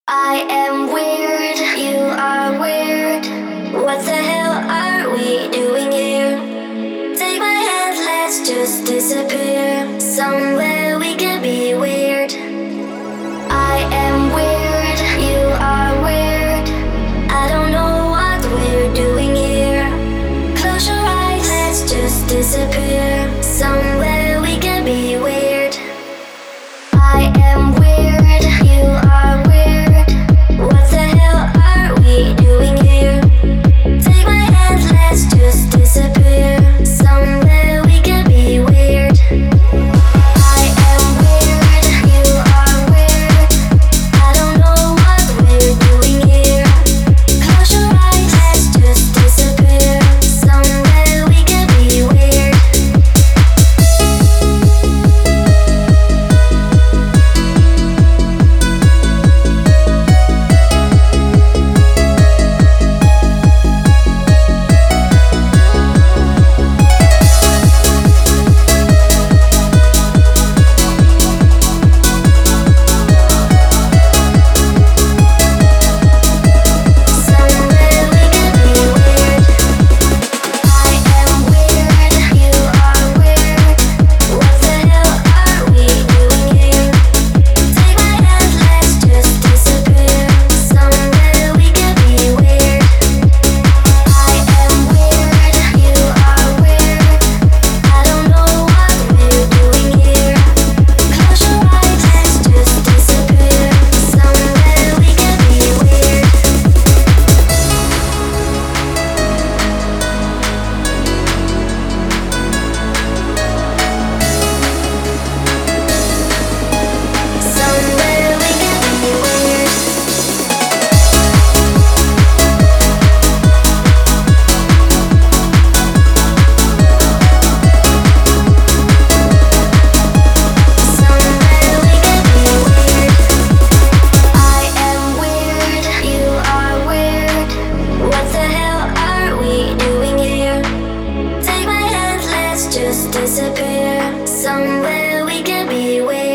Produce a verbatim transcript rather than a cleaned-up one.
I am weird, you are weird. What the hell are we doing here? Take my hand, let's just disappear. Somewhere we can be weird. I am weird, you are weird. I don't know what we're doing here. Close your eyes, let's just disappear. Somewhere we can be weird. I am weird, you are weird. What the hell are we doing here? Take my hand, let's just disappear. Somewhere we can be weird. I am weird, you are weird. I don't know what we're doing here. Close your eyes, let's just disappear. Somewhere we can be weird. Just disappear. Somewhere we can be waiting.